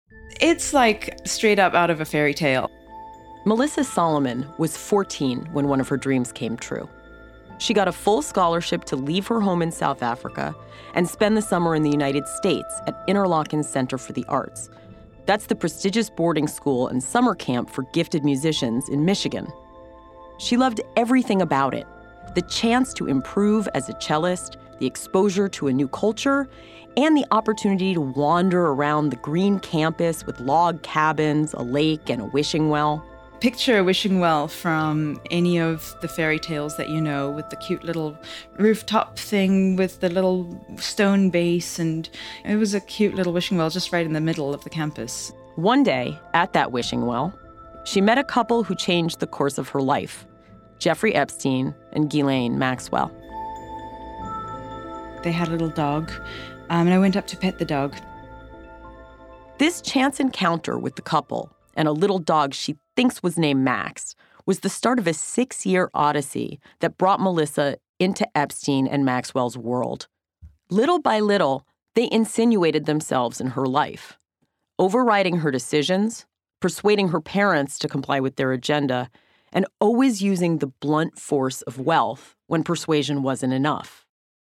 It's like straight up out of a fairy tale. Melissa Solomon was 14 when one of her dreams came true. She got a full scholarship to leave her home in South Africa and spend the summer in the United States at Interlochen Center for the Arts. That's the prestigious boarding school and summer camp for gifted musicians in Michigan. She loved everything about it: the chance to improve as a cellist, the exposure to a new culture, and the opportunity to wander around the green campus with log cabins, a lake, and a wishing well. Picture a wishing well from any of the fairy tales that you know, with the cute little rooftop thing with the little stone base, and it was a cute little wishing well just right in the middle of the campus. One day, at that wishing well, she met a couple who changed the course of her life: Jeffrey Epstein and Ghislaine Maxwell. They had a little dog, and I went up to pet the dog. This chance encounter with the couple and a little dog she thinks was named Max was the start of a 6-year odyssey that brought Melissa into Epstein and Maxwell's world. Little by little, they insinuated themselves in her life, overriding her decisions, persuading her parents to comply with their agenda, and always using the blunt force of wealth when persuasion wasn't enough.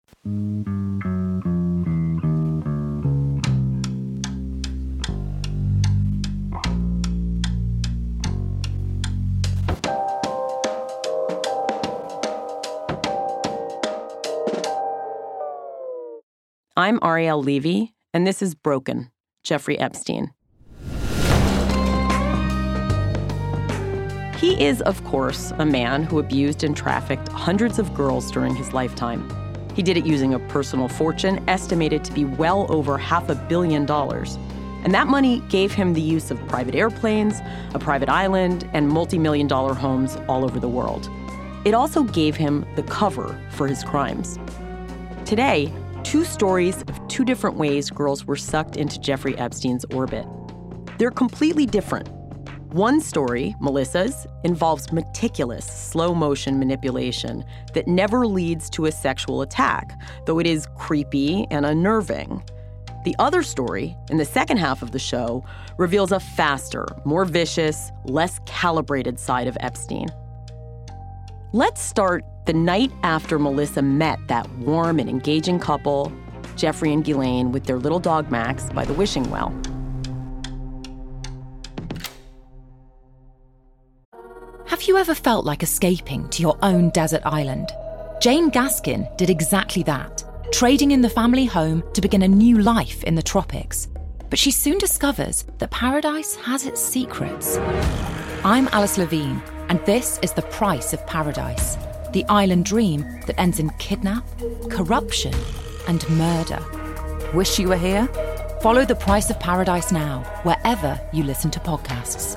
I'm Arielle Levy, and this is Broken, Jeffrey Epstein. He is, of course, a man who abused and trafficked hundreds of girls during his lifetime. He did it using a personal fortune estimated to be well over $500 million. And that money gave him the use of private airplanes, a private island, and multi-million-dollar homes all over the world. It also gave him the cover for his crimes. Today, 2 stories of 2 different ways girls were sucked into Jeffrey Epstein's orbit. They're completely different. One story, Melissa's, involves meticulous, slow-motion manipulation that never leads to a sexual attack, though it is creepy and unnerving. The other story, in the second half of the show, reveals a faster, more vicious, less calibrated side of Epstein. Let's start the night after Melissa met that warm and engaging couple, Jeffrey and Ghislaine, with their little dog Max by the wishing well. Have you ever felt like escaping to your own desert island? Jane Gaskin did exactly that, trading in the family home to begin a new life in the tropics. But she soon discovers that paradise has its secrets. I'm Alice Levine, and this is The Price of Paradise, the island dream that ends in kidnap, corruption, and murder. Wish you were here? Follow The Price of Paradise now, wherever you listen to podcasts.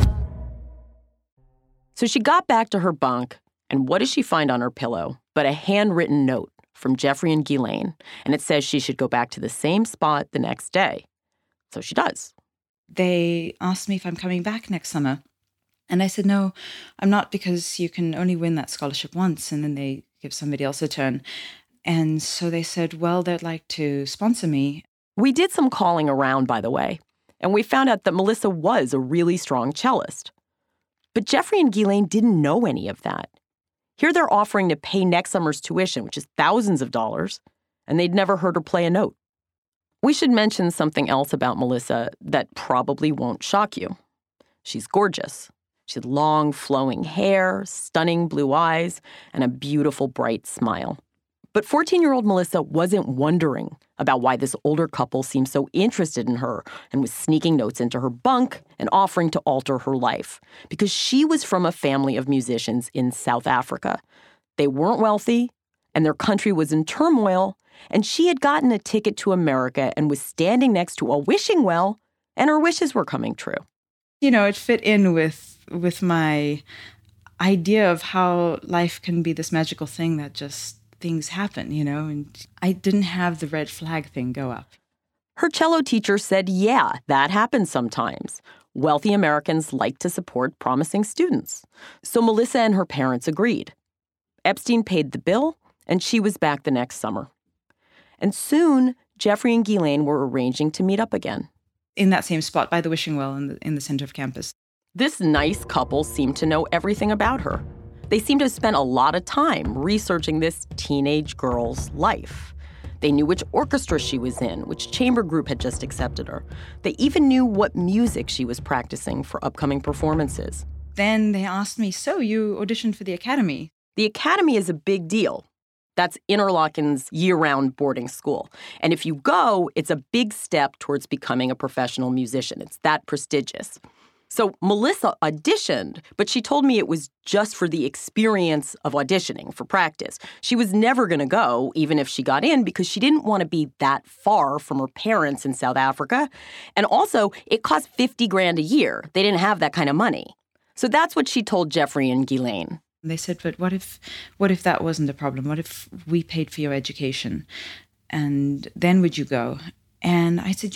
So she got back to her bunk, and what does she find on her pillow but a handwritten note from Jeffrey and Ghislaine, and it says she should go back to the same spot the next day. So she does. They asked me if I'm coming back next summer. And I said, no, I'm not, because you can only win that scholarship once, and then they give somebody else a turn. And so they said, well, they'd like to sponsor me. We did some calling around, by the way, and we found out that Melissa was a really strong cellist. But Jeffrey and Ghislaine didn't know any of that. Here they're offering to pay next summer's tuition, which is thousands of dollars, and they'd never heard her play a note. We should mention something else about Melissa that probably won't shock you. She's gorgeous. She had long, flowing hair, stunning blue eyes, and a beautiful, bright smile. But 14-year-old Melissa wasn't wondering about why this older couple seemed so interested in her and was sneaking notes into her bunk and offering to alter her life, because she was from a family of musicians in South Africa. They weren't wealthy, and their country was in turmoil, and she had gotten a ticket to America and was standing next to a wishing well, and her wishes were coming true. You know, it fit in with my idea of how life can be this magical thing that just things happen, you know, and I didn't have the red flag thing go up. Her cello teacher said, yeah, that happens sometimes. Wealthy Americans like to support promising students. So Melissa and her parents agreed. Epstein paid the bill, and she was back the next summer. And soon, Jeffrey and Ghislaine were arranging to meet up again. in that same spot by the wishing well in the center of campus. This nice couple seemed to know everything about her. They seemed to have spent a lot of time researching this teenage girl's life. They knew which orchestra she was in, which chamber group had just accepted her. They even knew what music she was practicing for upcoming performances. Then they asked me, so you auditioned for the Academy? The Academy is a big deal. That's Interlochen's year-round boarding school. And if you go, it's a big step towards becoming a professional musician. It's that prestigious. So Melissa auditioned, but she told me it was just for the experience of auditioning, for practice. She was never going to go, even if she got in, because she didn't want to be that far from her parents in South Africa. And also, it cost $50,000 a year. They didn't have that kind of money. So that's what she told Jeffrey and Ghislaine. They said, but what if that wasn't a problem? What if we paid for your education? And then would you go? And I said,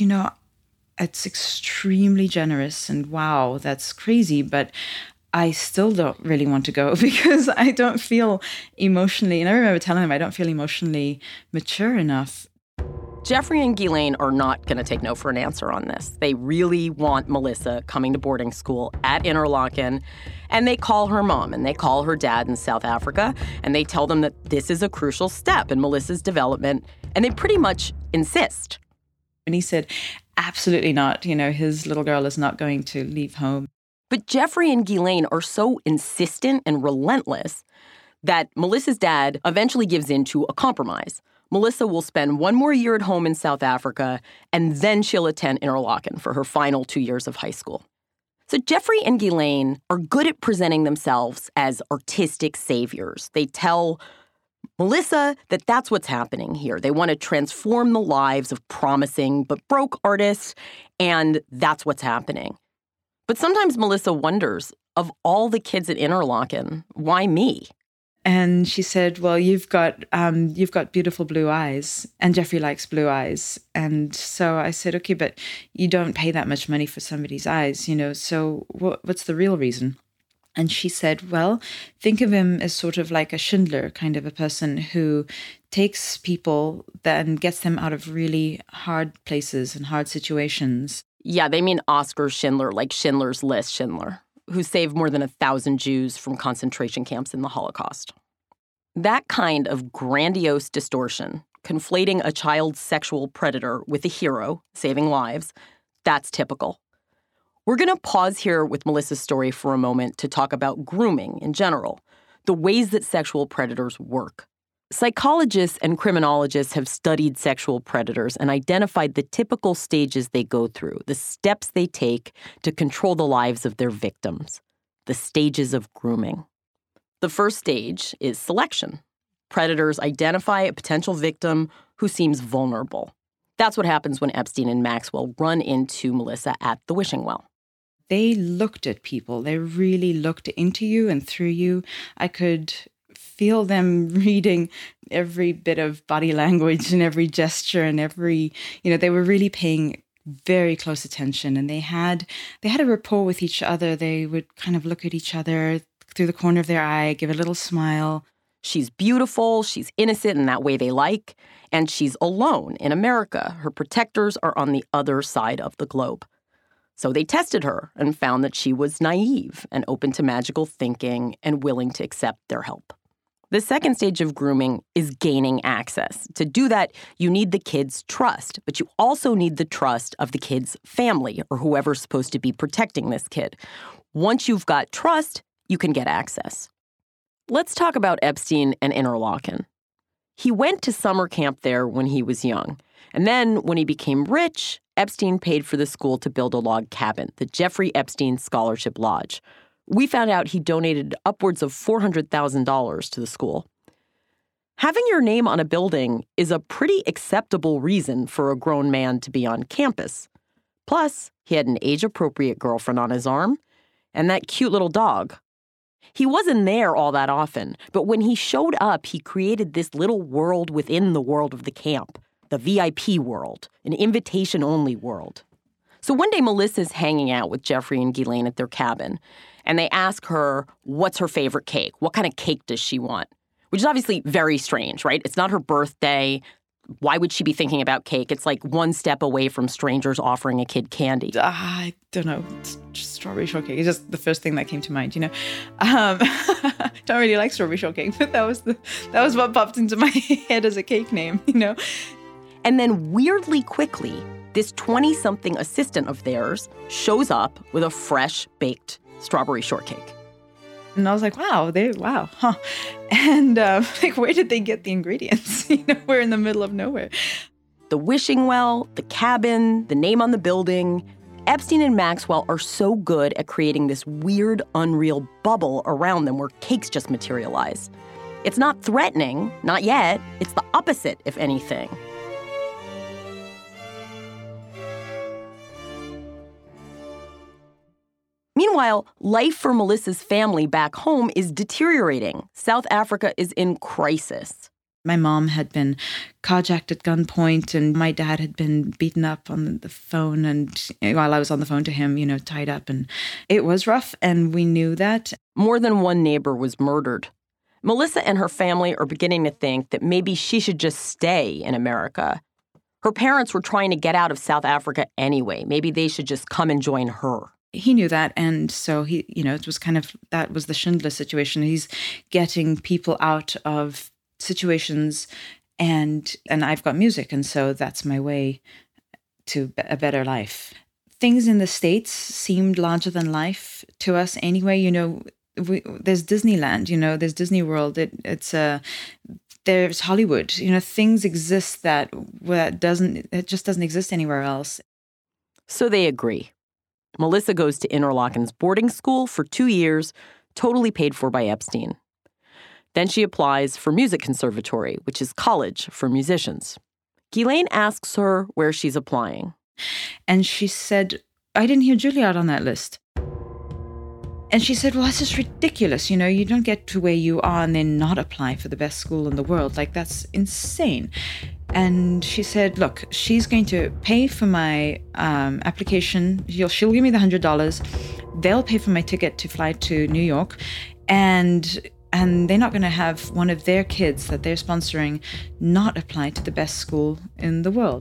it's extremely generous and wow, that's crazy, but I still don't really want to go because I don't feel emotionally, and I remember telling them I don't feel emotionally mature enough. Jeffrey and Ghislaine are not going to take no for an answer on this. They really want Melissa coming to boarding school at Interlochen, and they call her mom and they call her dad in South Africa, and they tell them that this is a crucial step in Melissa's development, and they pretty much insist. And he said, absolutely not. His little girl is not going to leave home. But Jeffrey and Ghislaine are so insistent and relentless that Melissa's dad eventually gives in to a compromise. Melissa will spend one more year at home in South Africa, and then she'll attend Interlochen for her final 2 years of high school. So Jeffrey and Ghislaine are good at presenting themselves as artistic saviors. They tell Melissa that that's what's happening here. They want to transform the lives of promising but broke artists, and that's what's happening. But sometimes Melissa wonders, of all the kids at Interlochen, why me? And she said, well, you've got beautiful blue eyes, and Jeffrey likes blue eyes. And so I said, okay, but you don't pay that much money for somebody's eyes, so what's the real reason? And she said, well, think of him as sort of like a Schindler kind of a person who takes people and gets them out of really hard places and hard situations. Yeah, they mean Oskar Schindler, like Schindler's List Schindler, who saved more than 1,000 Jews from concentration camps in the Holocaust. That kind of grandiose distortion, conflating a child sexual predator with a hero saving lives, that's typical. We're going to pause here with Melissa's story for a moment to talk about grooming in general, the ways that sexual predators work. Psychologists and criminologists have studied sexual predators and identified the typical stages they go through, the steps they take to control the lives of their victims, the stages of grooming. The first stage is selection. Predators identify a potential victim who seems vulnerable. That's what happens when Epstein and Maxwell run into Melissa at the wishing well. They looked at people. They really looked into you and through you. I could feel them reading every bit of body language and every gesture and every, they were really paying very close attention, and they had a rapport with each other. They would kind of look at each other through the corner of their eye, give a little smile. She's beautiful, she's innocent in that way they like, and she's alone in America. Her protectors are on the other side of the globe. So they tested her and found that she was naive and open to magical thinking and willing to accept their help. The second stage of grooming is gaining access. To do that, you need the kid's trust, but you also need the trust of the kid's family or whoever's supposed to be protecting this kid. Once you've got trust, you can get access. Let's talk about Epstein and Interlochen. He went to summer camp there when he was young. And then when he became rich, Epstein paid for the school to build a log cabin, the Jeffrey Epstein Scholarship Lodge. We found out he donated upwards of $400,000 to the school. Having your name on a building is a pretty acceptable reason for a grown man to be on campus. Plus, he had an age-appropriate girlfriend on his arm and that cute little dog. He wasn't there all that often, but when he showed up, he created this little world within the world of the camp, the VIP world, an invitation-only world. So one day, Melissa's hanging out with Jeffrey and Ghislaine at their cabin, and they ask her, what's her favorite cake? What kind of cake does she want? Which is obviously very strange, right? It's not her birthday. Why would she be thinking about cake? It's like one step away from strangers offering a kid candy. I don't know. It's just strawberry shortcake. It's just the first thing that came to mind, Don't really like strawberry shortcake, but that was what popped into my head as a cake name, And then weirdly quickly, this 20-something assistant of theirs shows up with a fresh baked strawberry shortcake. And I was like, wow. And where did they get the ingredients? We're in the middle of nowhere. The wishing well, the cabin, the name on the building. Epstein and Maxwell are so good at creating this weird, unreal bubble around them where cakes just materialize. It's not threatening, not yet. It's the opposite, if anything. Meanwhile, life for Melissa's family back home is deteriorating. South Africa is in crisis. My mom had been carjacked at gunpoint, and my dad had been beaten up on the phone, and while I was on the phone to him, tied up. And it was rough, and we knew that. More than one neighbor was murdered. Melissa and her family are beginning to think that maybe she should just stay in America. Her parents were trying to get out of South Africa anyway. Maybe they should just come and join her. He knew that, and so he, it was that was the Schindler situation. He's getting people out of situations, and I've got music, and so that's my way to a better life. Things in the States seemed larger than life to us anyway. There's Disneyland, there's Disney World. There's Hollywood. Things exist that just doesn't exist anywhere else. So they agree. Melissa goes to Interlaken's boarding school for 2 years, totally paid for by Epstein. Then she applies for music conservatory, which is college for musicians. Ghislaine asks her where she's applying. And she said, I didn't hear Juilliard on that list. And she said, well, that's just ridiculous. You don't get to where you are and then not apply for the best school in the world. That's insane. And she said, look, she's going to pay for my application. She'll give me the $100. They'll pay for my ticket to fly to New York. And they're not going to have one of their kids that they're sponsoring not apply to the best school in the world.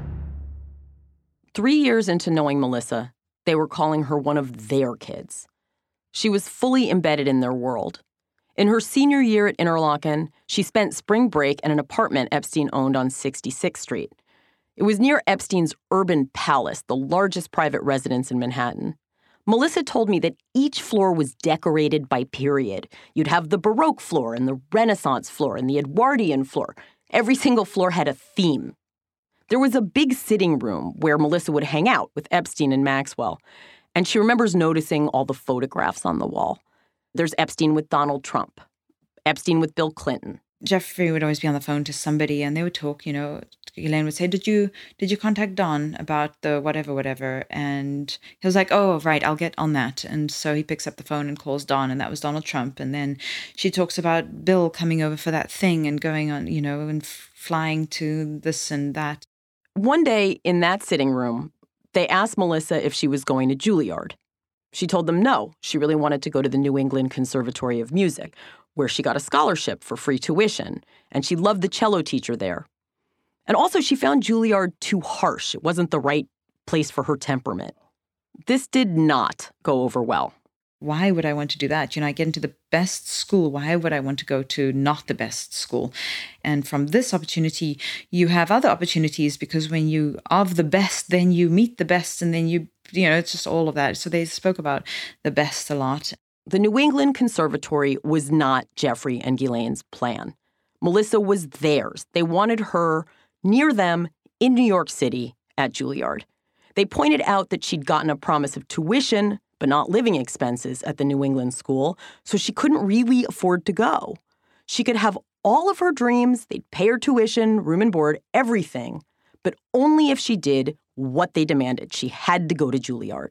3 years into knowing Melissa, they were calling her one of their kids. She was fully embedded in their world. In her senior year at Interlaken, she spent spring break in an apartment Epstein owned on 66th Street. It was near Epstein's Urban Palace, the largest private residence in Manhattan. Melissa told me that each floor was decorated by period. You'd have the Baroque floor and the Renaissance floor and the Edwardian floor. Every single floor had a theme. There was a big sitting room where Melissa would hang out with Epstein and Maxwell, and she remembers noticing all the photographs on the wall. There's Epstein with Donald Trump, Epstein with Bill Clinton. Jeffrey would always be on the phone to somebody, and they would talk, Elaine would say, did you contact Don about the whatever? And he was like, oh, right, I'll get on that. And so he picks up the phone and calls Don, and that was Donald Trump. And then she talks about Bill coming over for that thing and going on, and flying to this and that. One day in that sitting room, they asked Melissa if she was going to Juilliard. She told them no, she really wanted to go to the New England Conservatory of Music, where she got a scholarship for free tuition, and she loved the cello teacher there. And also, she found Juilliard too harsh. It wasn't the right place for her temperament. This did not go over well. Why would I want to do that? I get into the best school. Why would I want to go to not the best school? And from this opportunity, you have other opportunities, because when you are the best, then you meet the best, and then it's just all of that. So they spoke about the best a lot. The New England Conservatory was not Jeffrey and Ghislaine's plan. Melissa was theirs. They wanted her near them in New York City at Juilliard. They pointed out that she'd gotten a promise of tuition, but not living expenses at the New England school, so she couldn't really afford to go. She could have all of her dreams, they'd pay her tuition, room and board, everything, but only if she did what they demanded. She had to go to Juilliard.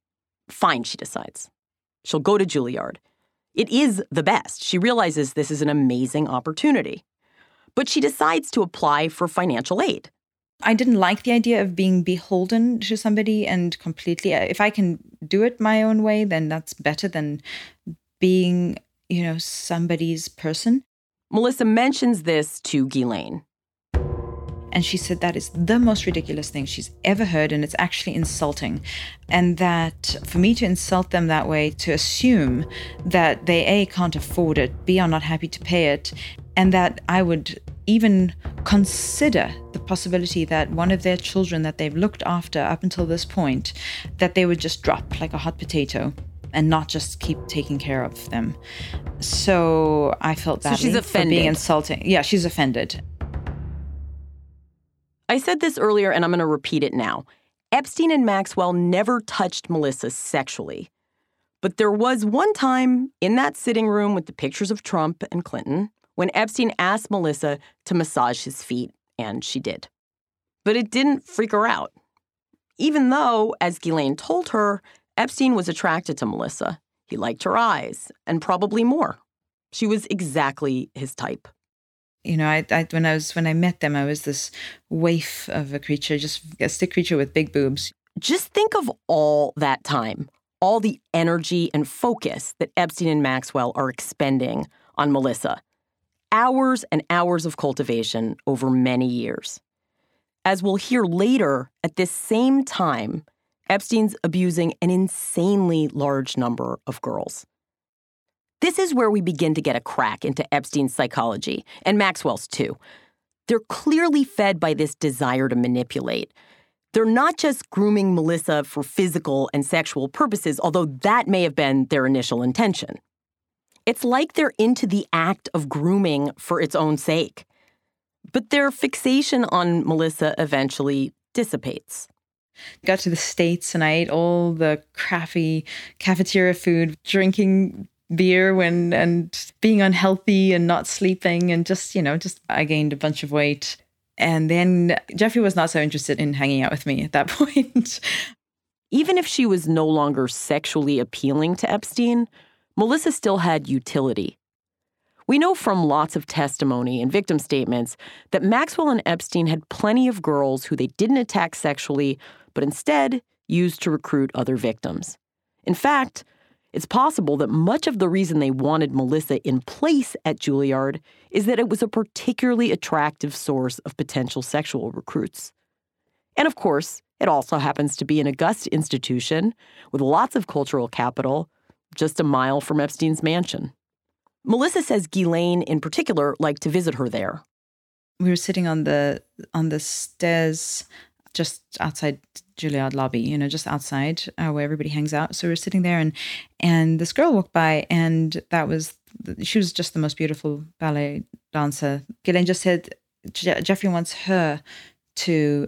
Fine, she decides. She'll go to Juilliard. It is the best. She realizes this is an amazing opportunity. But she decides to apply for financial aid. I didn't like the idea of being beholden to somebody and completely, if I can do it my own way, then that's better than being, somebody's person. Melissa mentions this to Ghislaine. And she said that is the most ridiculous thing she's ever heard, and it's actually insulting. And that for me to insult them that way, to assume that they A, can't afford it, B, are not happy to pay it, and that I would even consider the possibility that one of their children that they've looked after up until this point, that they would just drop like a hot potato and not just keep taking care of them. So I felt badly she's offended. for being insulting. Yeah, she's offended. I said this earlier, and I'm going to repeat it now. Epstein and Maxwell never touched Melissa sexually. But there was one time in that sitting room with the pictures of Trump and Clinton when Epstein asked Melissa to massage his feet, and she did. But it didn't freak her out. Even though, as Ghislaine told her, Epstein was attracted to Melissa. He liked her eyes, and probably more. She was exactly his type. You know, when I met them, I was this waif of a creature, just a stick creature with big boobs. Just think of all that time, all the energy and focus that Epstein and Maxwell are expending on Melissa. Hours and hours of cultivation over many years. As we'll hear later, at this same time, Epstein's abusing an insanely large number of girls. This is where we begin to get a crack into Epstein's psychology, and Maxwell's too. They're clearly fed by this desire to manipulate. They're not just grooming Melissa for physical and sexual purposes, although that may have been their initial intention. It's like they're into the act of grooming for its own sake. But their fixation on Melissa eventually dissipates. Got to the States and I ate all the crappy cafeteria food, drinking beer and being unhealthy and not sleeping and just I gained a bunch of weight. And then Jeffrey was not so interested in hanging out with me at that point. Even if she was no longer sexually appealing to Epstein, Melissa still had utility. We know from lots of testimony and victim statements that Maxwell and Epstein had plenty of girls who they didn't attack sexually, but instead used to recruit other victims. In fact, it's possible that much of the reason they wanted Melissa in place at Juilliard is that it was a particularly attractive source of potential sexual recruits. And of course, it also happens to be an august institution with lots of cultural capital, just a mile from Epstein's mansion. Melissa says Ghislaine, in particular, liked to visit her there. We were sitting on the stairs just outside Juilliard lobby, just outside where everybody hangs out. So we were sitting there and this girl walked by and she was just the most beautiful ballet dancer. Ghislaine just said, Jeffrey wants her to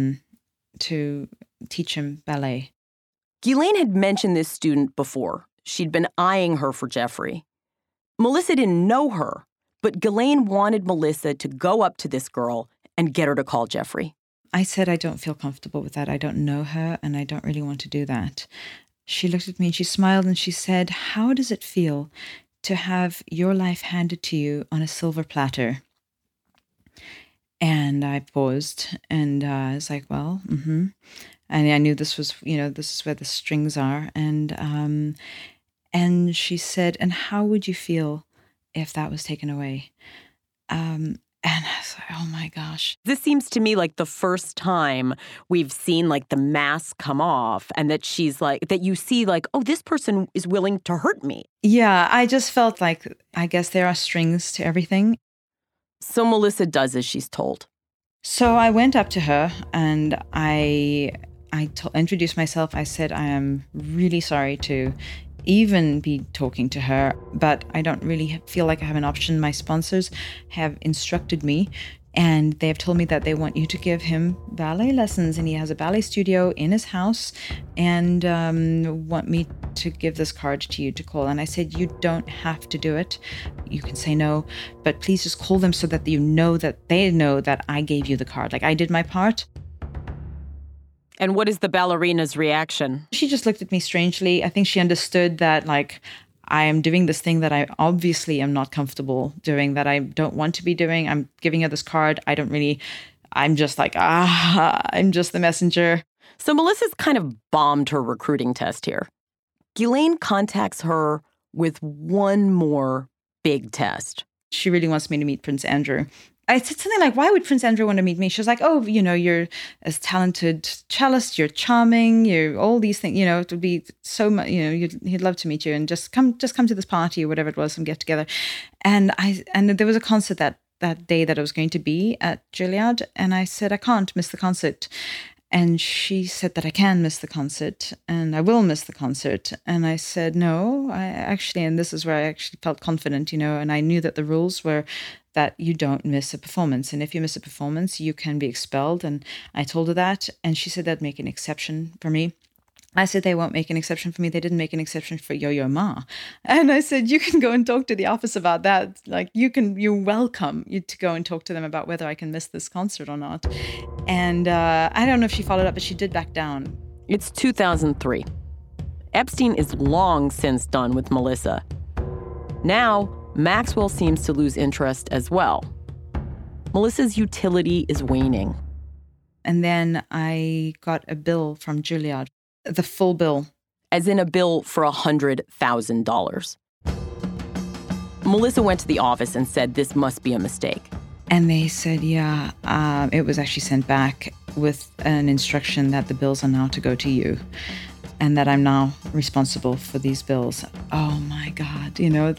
teach him ballet. Ghislaine had mentioned this student before. She'd been eyeing her for Jeffrey. Melissa didn't know her, but Ghislaine wanted Melissa to go up to this girl and get her to call Jeffrey. I said, I don't feel comfortable with that. I don't know her, and I don't really want to do that. She looked at me and she smiled and she said, how does it feel to have your life handed to you on a silver platter? And I paused and I was like, well, And I knew this was, this is where the strings are. And she said, and how would you feel if that was taken away? And I was like, oh my gosh. This seems to me like the first time we've seen like the mask come off and that she's like, that you see like, oh, this person is willing to hurt me. Yeah, I just felt like, I guess there are strings to everything. So Melissa does as she's told. So I went up to her and I introduced myself. I said, I am really sorry to even be talking to her, but I don't really feel like I have an option. My sponsors have instructed me and they have told me that they want you to give him ballet lessons, and he has a ballet studio in his house, and want me to give this card to you to call. And I said, you don't have to do it. You can say no, but please just call them so that they know that I gave you the card. Like, I did my part. And what is the ballerina's reaction? She just looked at me strangely. I think she understood that, like, I am doing this thing that I obviously am not comfortable doing, that I don't want to be doing. I'm giving her this card. I'm just like, I'm just the messenger. So Melissa's kind of bombed her recruiting test here. Ghislaine contacts her with one more big test. She really wants me to meet Prince Andrew. I said something like, why would Prince Andrew want to meet me? She was like, oh, you're as talented cellist, you're charming, you're all these things, it would be so much, he'd love to meet you and just come to this party or whatever it was, some get together. And there was a concert that day that I was going to be at Juilliard. And I said, I can't miss the concert. And she said that I can miss the concert and I will miss the concert. And I said, no, and this is where I actually felt confident, and I knew that the rules were that you don't miss a performance. And if you miss a performance, you can be expelled. And I told her that. And she said that'd make an exception for me. I said, they won't make an exception for me. They didn't make an exception for Yo-Yo Ma. And I said, you can go and talk to the office about that. Like, you're welcome to go and talk to them about whether I can miss this concert or not. And I don't know if she followed up, but she did back down. It's 2003. Epstein is long since done with Melissa. Now, Maxwell seems to lose interest as well. Melissa's utility is waning. And then I got a bill from Juilliard. The full bill. As in a bill for $100,000. Melissa went to the office and said this must be a mistake. And they said, it was actually sent back with an instruction that the bills are now to go to you and that I'm now responsible for these bills. Oh my God,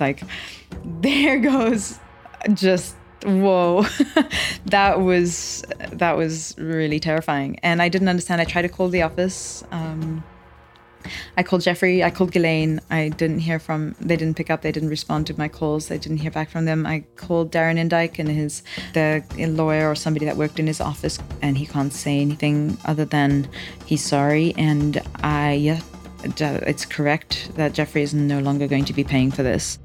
there goes just, whoa. That was really terrifying. And I didn't understand. I tried to call the office. I called Jeffrey, I called Ghislaine. They didn't pick up, they didn't respond to my calls. I didn't hear back from them. I called Darren Indyke and the lawyer or somebody that worked in his office, and he can't say anything other than he's sorry. And it's correct that Jeffrey is no longer going to be paying for this.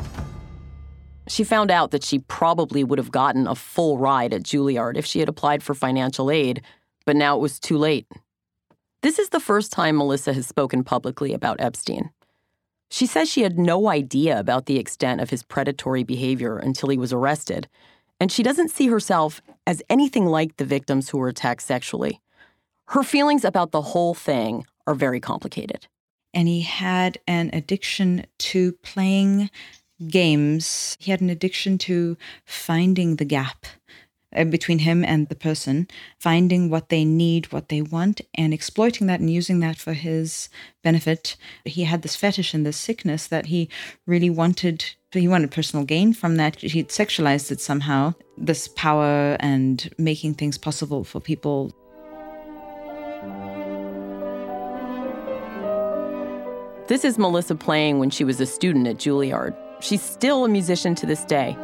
She found out that she probably would have gotten a full ride at Juilliard if she had applied for financial aid, but now it was too late. This is the first time Melissa has spoken publicly about Epstein. She says she had no idea about the extent of his predatory behavior until he was arrested, and she doesn't see herself as anything like the victims who were attacked sexually. Her feelings about the whole thing are very complicated. And he had an addiction to playing games. He had an addiction to finding the gap between him and the person, finding what they need, what they want, and exploiting that and using that for his benefit. He had this fetish and this sickness that he really wanted. He wanted personal gain from that. He'd sexualized it somehow, this power and making things possible for people. This is Melissa playing when she was a student at Juilliard. She's still a musician to this day.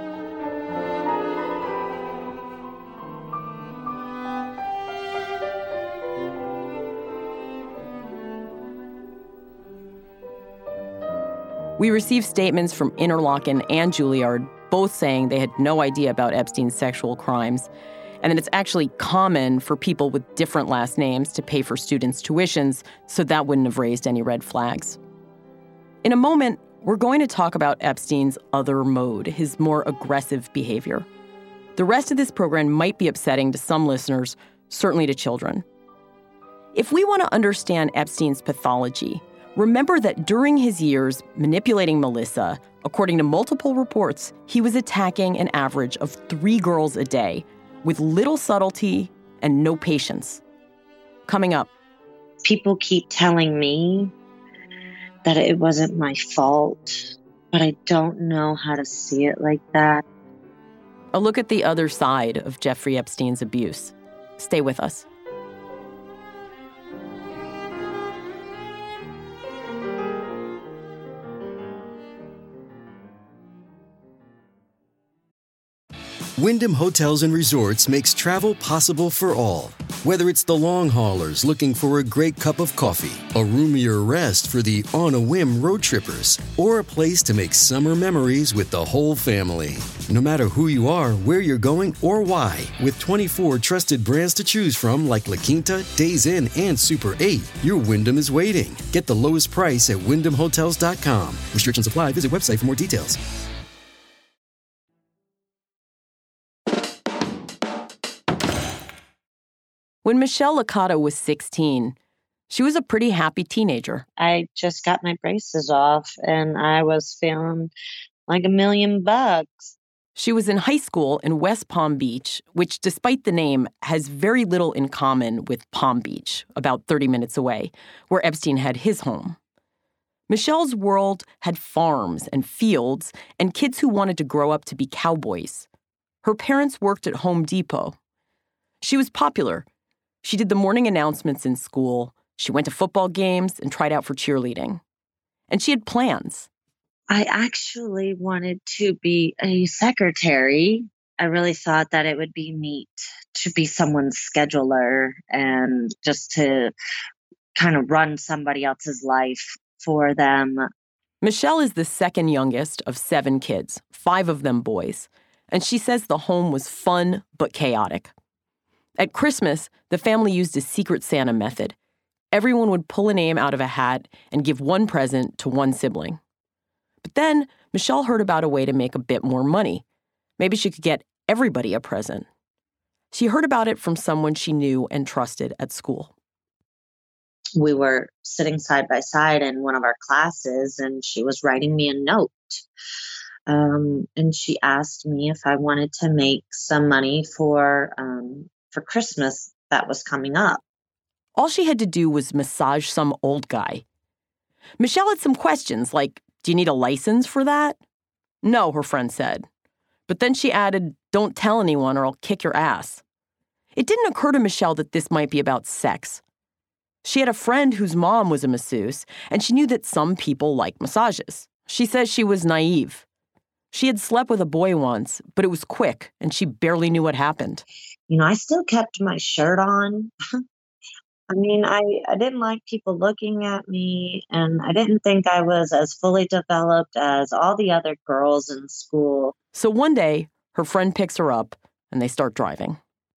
We received statements from Interlochen and Juilliard, both saying they had no idea about Epstein's sexual crimes, and that it's actually common for people with different last names to pay for students' tuitions, so that wouldn't have raised any red flags. In a moment, we're going to talk about Epstein's other mode, his more aggressive behavior. The rest of this program might be upsetting to some listeners, certainly to children. If we want to understand Epstein's pathology, remember that during his years manipulating Melissa, according to multiple reports, he was attacking an average of 3 girls a day with little subtlety and no patience. Coming up. People keep telling me that it wasn't my fault, but I don't know how to see it like that. A look at the other side of Jeffrey Epstein's abuse. Stay with us. Wyndham Hotels & Resorts makes travel possible for all. Whether it's the long haulers looking for a great cup of coffee, a roomier rest for the on-a-whim road trippers, or a place to make summer memories with the whole family. No matter who you are, where you're going, or why, with 24 trusted brands to choose from like La Quinta, Days Inn, and Super 8, your Wyndham is waiting. Get the lowest price at WyndhamHotels.com. Restrictions apply. Visit website for more details. When Michelle Licata was 16, she was a pretty happy teenager. I just got my braces off and I was feeling like $1 million. She was in high school in West Palm Beach, which, despite the name, has very little in common with Palm Beach, about 30 minutes away, where Epstein had his home. Michelle's world had farms and fields and kids who wanted to grow up to be cowboys. Her parents worked at Home Depot. She was popular. She did the morning announcements in school. She went to football games and tried out for cheerleading. And she had plans. I actually wanted to be a secretary. I really thought that it would be neat to be someone's scheduler and just to kind of run somebody else's life for them. Michelle is the second youngest of 7 kids, 5 of them boys. And she says the home was fun but chaotic. At Christmas, the family used a Secret Santa method. Everyone would pull a name out of a hat and give one present to one sibling. But then Michelle heard about a way to make a bit more money. Maybe she could get everybody a present. She heard about it from someone she knew and trusted at school. We were sitting side by side in one of our classes, and she was writing me a note. And she asked me if I wanted to make some money for Christmas that was coming up. All she had to do was massage some old guy. Michelle had some questions like, do you need a license for that? No, her friend said. But then she added, don't tell anyone or I'll kick your ass. It didn't occur to Michelle that this might be about sex. She had a friend whose mom was a masseuse, and she knew that some people like massages. She says she was naive. She had slept with a boy once, but it was quick, and she barely knew what happened. I still kept my shirt on. I didn't like people looking at me, and I didn't think I was as fully developed as all the other girls in school. So one day, her friend picks her up, and they start driving.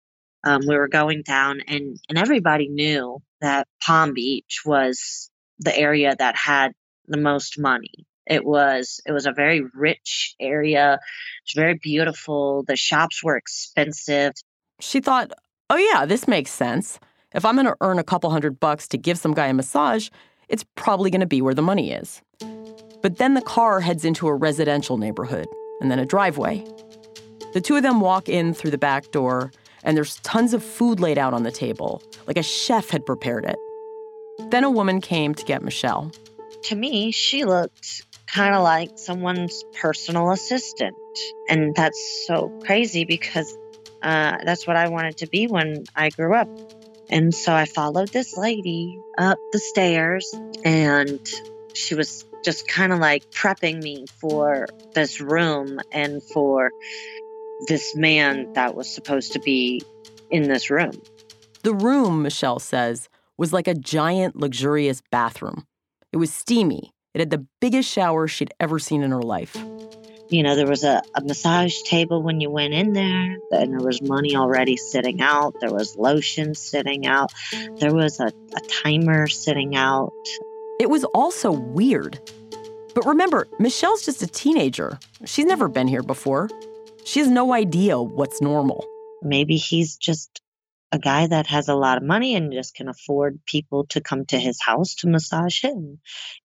We were going down, and everybody knew that Palm Beach was the area that had the most money. It was a very rich area. It's very beautiful. The shops were expensive. She thought, oh yeah, this makes sense. If I'm going to earn a couple $100 to give some guy a massage, it's probably going to be where the money is. But then the car heads into a residential neighborhood and then a driveway. The two of them walk in through the back door, and there's tons of food laid out on the table, like a chef had prepared it. Then a woman came to get Michelle. To me, she looked kind of like someone's personal assistant. And that's so crazy because that's what I wanted to be when I grew up. And so I followed this lady up the stairs, and she was just kind of like prepping me for this room and for this man that was supposed to be in this room. The room, Michelle says, was like a giant, luxurious bathroom. It was steamy. It had the biggest shower she'd ever seen in her life. There was a massage table when you went in there, and there was money already sitting out. There was lotion sitting out. There was a timer sitting out. It was also weird. But remember, Michelle's just a teenager. She's never been here before. She has no idea what's normal. Maybe he's just a guy that has a lot of money and just can afford people to come to his house to massage him.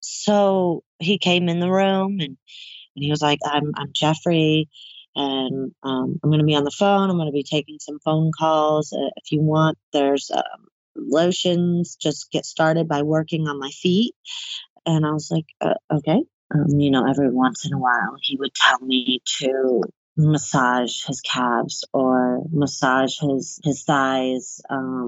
So he came in the room, and he was like, I'm Jeffrey, and I'm going to be on the phone. I'm going to be taking some phone calls. If you want, there's lotions. Just get started by working on my feet. And I was like, okay. Every once in a while, he would tell me to massage his calves or massage his thighs.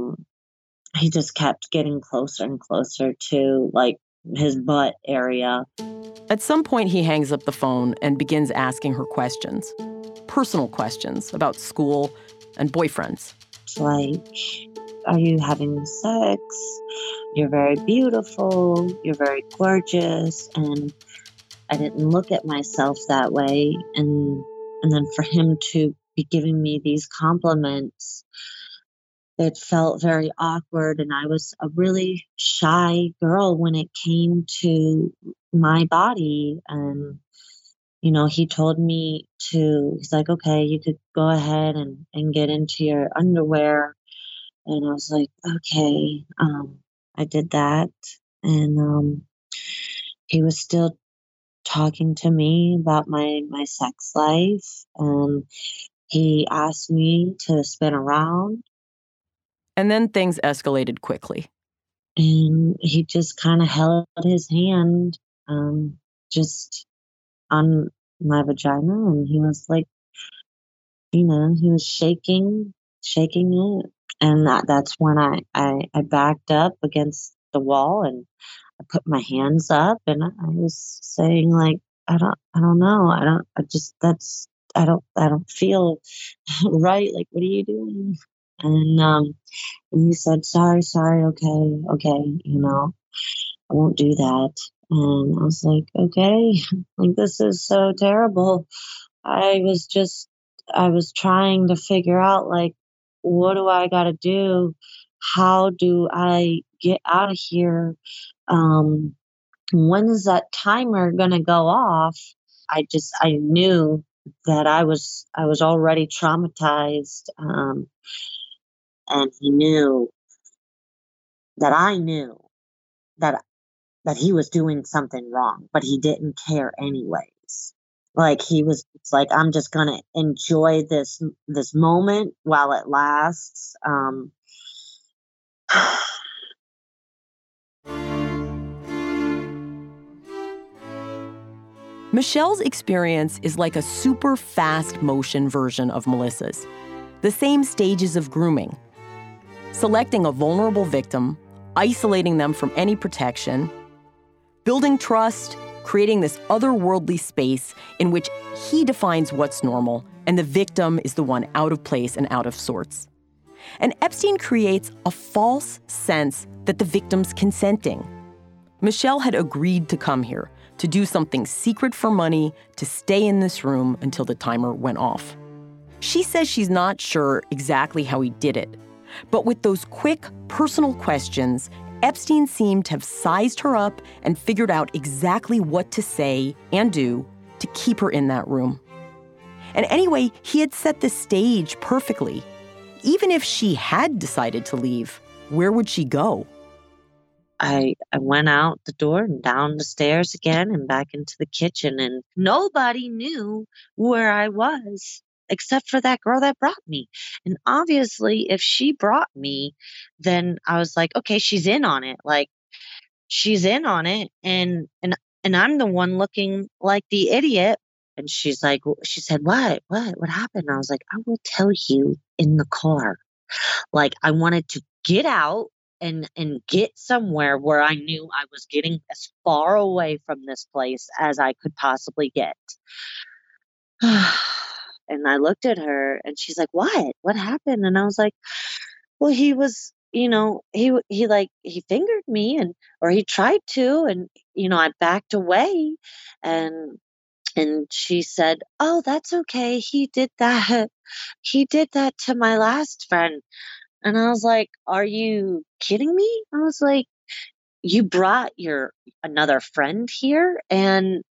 He just kept getting closer and closer to like his butt area. At some point, he hangs up the phone and begins asking her questions. Personal questions about school and boyfriends. It's like, are you having sex? You're very beautiful. You're very gorgeous. And I didn't look at myself that way. And then for him to be giving me these compliments, it felt very awkward. And I was a really shy girl when it came to my body. And, he told me he's like, okay, you could go ahead and get into your underwear. And I was like, okay, I did that. And he was still talking to me about my sex life, and he asked me to spin around, And then things escalated quickly. and he just kind of held his hand um, just on my vagina, and he was like, he was shaking it. And that's when I backed up against the wall, and I put my hands up, and I was saying like, I don't know. I don't feel right. Like, what are you doing? And he said, sorry, okay, I won't do that. And I was like, okay, like, this is so terrible. I was just, I was trying to figure out, like, what do I got to do? How do I get out of here? Um, when is that timer going to go off? I knew that I was already traumatized. And he knew that I knew that he was doing something wrong, but he didn't care anyways. Like, it's like, I'm just gonna enjoy this moment while it lasts. Michelle's experience is like a super fast motion version of Melissa's. The same stages of grooming. Selecting a vulnerable victim, isolating them from any protection, building trust, creating this otherworldly space in which he defines what's normal and the victim is the one out of place and out of sorts. And Epstein creates a false sense that the victim's consenting. Michelle had agreed to come here, to do something secret for money, to stay in this room until the timer went off. She says she's not sure exactly how he did it, but with those quick, personal questions, Epstein seemed to have sized her up and figured out exactly what to say and do to keep her in that room. And anyway, he had set the stage perfectly. Even if she had decided to leave, where would she go? I went out the door and down the stairs again and back into the kitchen, and nobody knew where I was except for that girl that brought me. And obviously, if she brought me, then I was like, okay, she's in on it. Like, she's in on it, and I'm the one looking like the idiot. And she's like, she said, what happened? I was like, I will tell you in the car. Like, I wanted to get out and get somewhere where I knew I was getting as far away from this place as I could possibly get. And I looked at her, and she's like, what happened? And I was like, well, he was, he fingered me, or he tried to, and, I backed away, and she said, oh, that's okay. He did that. He did that to my last friend. And I was like, are you kidding me? I was like, you brought another friend here, and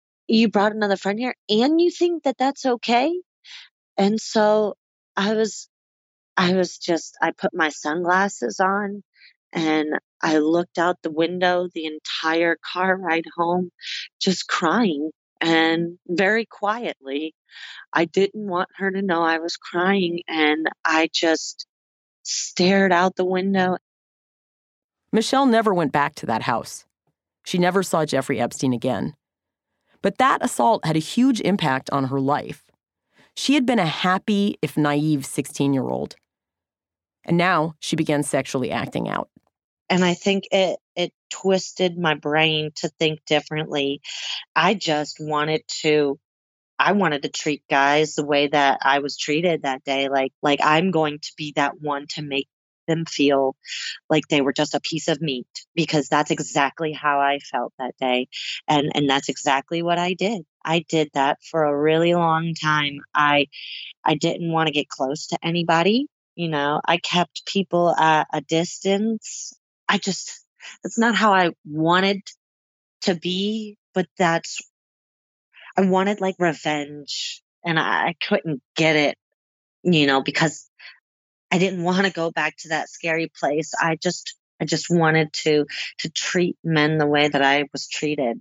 you think that that's okay? And so I was I put my sunglasses on, and I looked out the window the entire car ride home, just crying, and very quietly. I didn't want her to know I was crying, and I just stared out the window. Michelle never went back to that house. She never saw Jeffrey Epstein again. But that assault had a huge impact on her life. She had been a happy, if naive, 16-year-old. And now she began sexually acting out. And I think it twisted my brain to think differently. I wanted to treat guys the way that I was treated that day. Like I'm going to be that one to make them feel like they were just a piece of meat, because that's exactly how I felt that day. And that's exactly what I did. I did that for a really long time. I didn't want to get close to anybody. I kept people at a distance. That's not how I wanted to be, but I wanted like revenge, and I couldn't get it, because I didn't want to go back to that scary place. I just wanted to treat men the way that I was treated.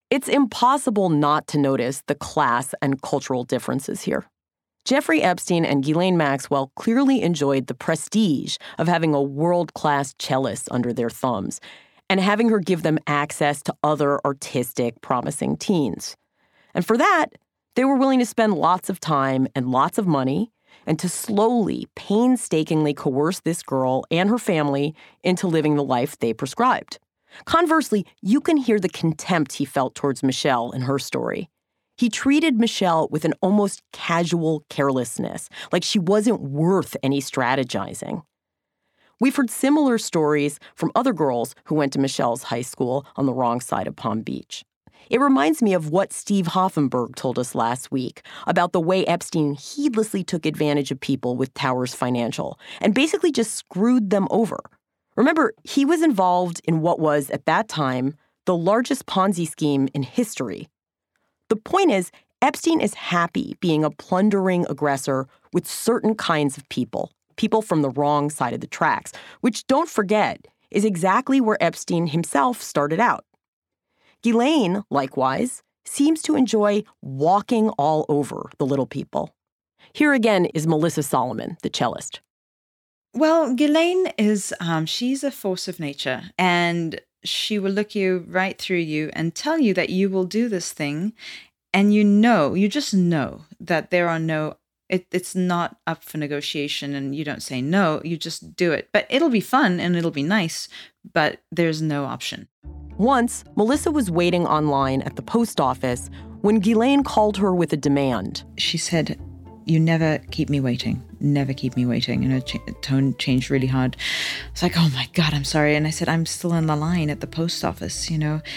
It's impossible not to notice the class and cultural differences here. Jeffrey Epstein and Ghislaine Maxwell clearly enjoyed the prestige of having a world-class cellist under their thumbs and having her give them access to other artistic, promising teens. And for that, they were willing to spend lots of time and lots of money and to slowly, painstakingly coerce this girl and her family into living the life they prescribed. Conversely, you can hear the contempt he felt towards Michelle in her story. He treated Michelle with an almost casual carelessness, like she wasn't worth any strategizing. We've heard similar stories from other girls who went to Michelle's high school on the wrong side of Palm Beach. It reminds me of what Steve Hoffenberg told us last week about the way Epstein heedlessly took advantage of people with Towers Financial and basically just screwed them over. Remember, he was involved in what was, at that time, the largest Ponzi scheme in history. The point is, Epstein is happy being a plundering aggressor with certain kinds of people from the wrong side of the tracks, which, don't forget, is exactly where Epstein himself started out. Ghislaine, likewise, seems to enjoy walking all over the little people. Here again is Melissa Solomon, the cellist. Well, Ghislaine is, she's a force of nature, and she will look you right through you and tell you that you will do this thing, and you just know that there are it's not up for negotiation, and you don't say no, you just do it. But it'll be fun and it'll be nice, but there's no option. Once, Melissa was waiting online at the post office when Ghislaine called her with a demand. She said, "You never keep me waiting. Never keep me waiting." And her tone changed really hard. It's like, "Oh my God, I'm sorry." And I said, "I'm still in the line at the post office,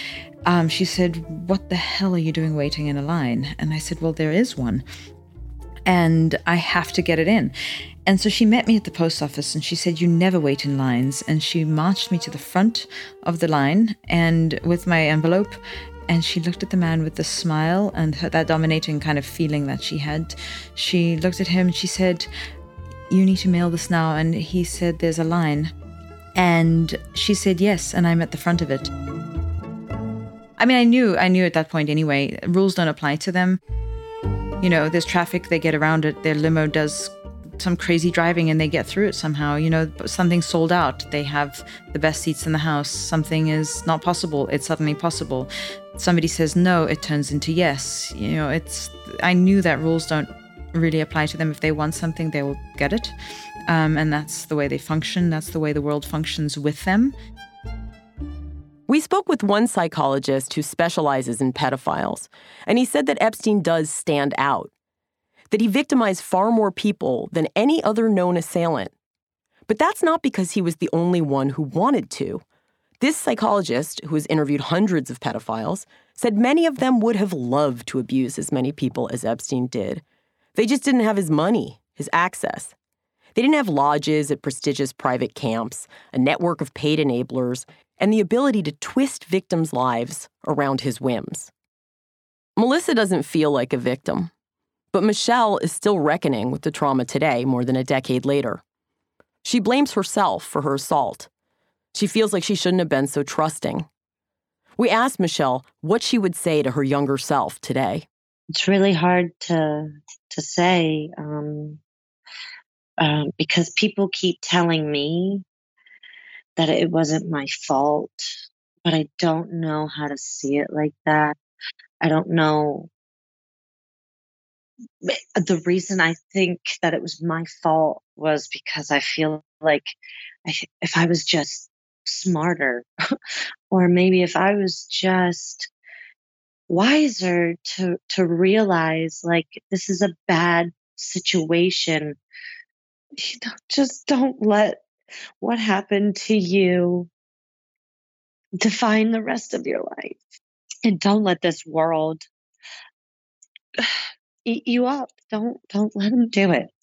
She said, "What the hell are you doing waiting in a line?" And I said, "Well, there is one. And I have to get it in." And so she met me at the post office and she said, "You never wait in lines." And she marched me to the front of the line and with my envelope. And she looked at the man with the smile and that dominating kind of feeling that she had. She looked at him and she said, "You need to mail this now." And he said, "There's a line." And she said, "Yes." And I'm at the front of it. I mean, I knew at that point anyway, rules don't apply to them. There's traffic, they get around it. Their limo does some crazy driving and they get through it somehow. Something's sold out. They have the best seats in the house. Something is not possible. It's suddenly possible. Somebody says no, it turns into yes. I knew that rules don't really apply to them. If they want something, they will get it. And that's the way they function. That's the way the world functions with them. We spoke with one psychologist who specializes in pedophiles, and he said that Epstein does stand out, that he victimized far more people than any other known assailant. But that's not because he was the only one who wanted to. This psychologist, who has interviewed hundreds of pedophiles, said many of them would have loved to abuse as many people as Epstein did. They just didn't have his money, his access. They didn't have lodges at prestigious private camps, a network of paid enablers, and the ability to twist victims' lives around his whims. Melissa doesn't feel like a victim, but Michelle is still reckoning with the trauma today more than a decade later. She blames herself for her assault. She feels like she shouldn't have been so trusting. We asked Michelle what she would say to her younger self today. It's really hard to say because people keep telling me that it wasn't my fault, but I don't know how to see it like that. I don't know. The reason I think that it was my fault was because I feel like if I was just smarter, or maybe if I was just wiser to realize like this is a bad situation, just don't let what happened to you define the rest of your life. And don't let this world eat you up. Don't let them do it.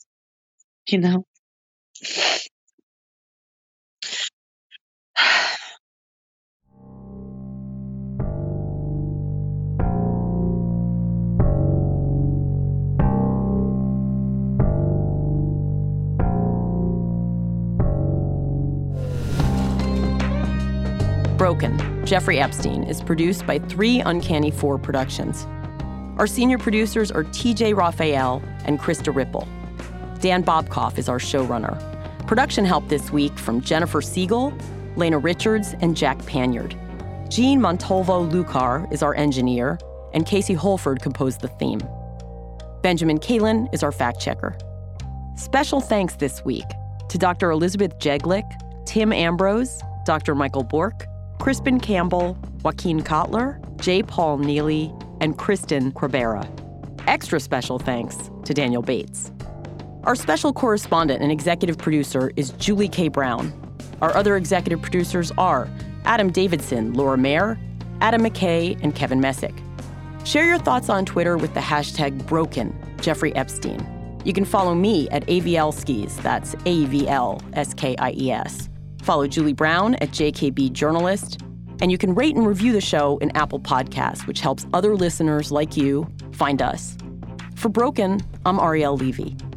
Broken, Jeffrey Epstein is produced by 3 Uncanny 4 Productions. Our senior producers are TJ Raphael and Krista Ripple. Dan Bobkoff is our showrunner. Production help this week from Jennifer Siegel, Lena Richards, and Jack Panyard. Jean Montalvo-Lucar is our engineer, and Casey Holford composed the theme. Benjamin Kalin is our fact-checker. Special thanks this week to Dr. Elizabeth Jeglick, Tim Ambrose, Dr. Michael Bork, Crispin Campbell, Joaquin Kotler, J. Paul Neely, and Kristen Crabera. Extra special thanks to Daniel Bates. Our special correspondent and executive producer is Julie K. Brown. Our other executive producers are Adam Davidson, Laura Mayer, Adam McKay, and Kevin Messick. Share your thoughts on Twitter with the hashtag Broken Jeffrey Epstein. You can follow me at AVLskies, that's AVLSKIES. Follow Julie Brown at JKB Journalist, and you can rate and review the show in Apple Podcasts, which helps other listeners like you find us. For Broken, I'm Arielle Levy.